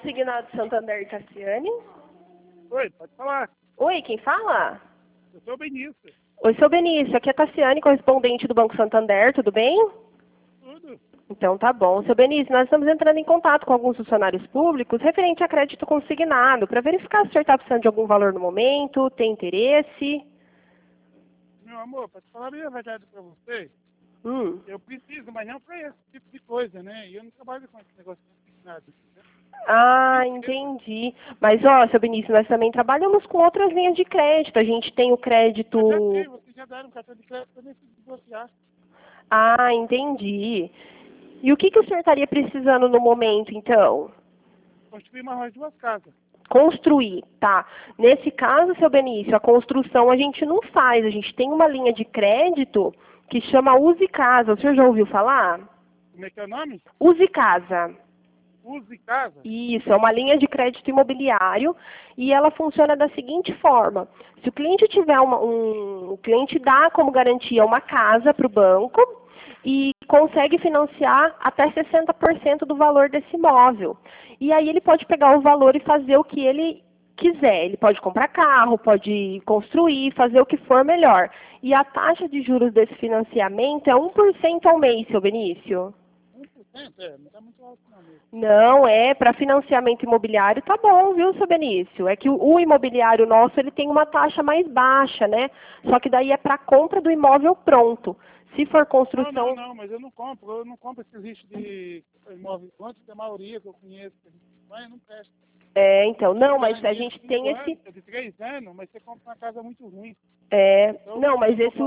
Consignado Santander, Cassiane. Oi, pode falar. Oi, quem fala? Eu sou o Benício. Oi, sou Benício. Aqui é a Cassiane, correspondente do Banco Santander. Tudo bem? Tudo. Então tá bom. Seu Benício, nós estamos entrando em contato com alguns funcionários públicos referente a crédito consignado, para verificar se o senhor está precisando de algum valor no momento, tem interesse. Meu amor, para te falar a verdade para você, Hum. eu preciso, mas não para esse tipo de coisa, né? E eu não trabalho com esse negócio de nada. Ah, entendi. Mas, ó, seu Benício, nós também trabalhamos com outras linhas de crédito. A gente tem o crédito... Eu já sei, vocês já deram um cartão de crédito para nesse negociar. Ah, entendi. E o que o senhor estaria precisando no momento, então? Construir mais 2 casas. Construir, tá. Nesse caso, seu Benício, a construção a gente não faz. A gente tem uma linha de crédito que chama Use Casa. O senhor já ouviu falar? Como é que é o nome? Use Casa. Use casa. Isso, é uma linha de crédito imobiliário e ela funciona da seguinte forma. Se o cliente tiver o cliente dá como garantia uma casa para o banco e consegue financiar até 60% do valor desse imóvel. E aí ele pode pegar o valor e fazer o que ele quiser. Ele pode comprar carro, pode construir, fazer o que for melhor. E a taxa de juros desse financiamento é 1% ao mês, seu Benício. 1%? É, não está muito alto não mesmo. Não, para financiamento imobiliário tá bom, viu, seu Benício? É que o imobiliário nosso, ele tem uma taxa mais baixa, né? Só que daí é para compra do imóvel pronto. Se for construção... Não, mas eu não compro esse lixo de imóvel quanto da maioria que eu conheço, mas não presta. Então, não, mas a gente tem esse... É de 3 anos, mas você compra uma casa muito ruim. Não, mas esse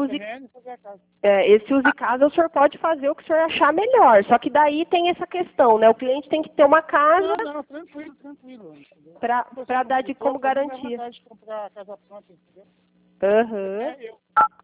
use casa o senhor pode fazer o que o senhor achar melhor. Só que daí tem essa questão, né? O cliente tem que ter uma casa... Não, tranquilo. Para dar de como garantia. Eu tenho vontade de comprar a casa pronta, entendeu? Aham.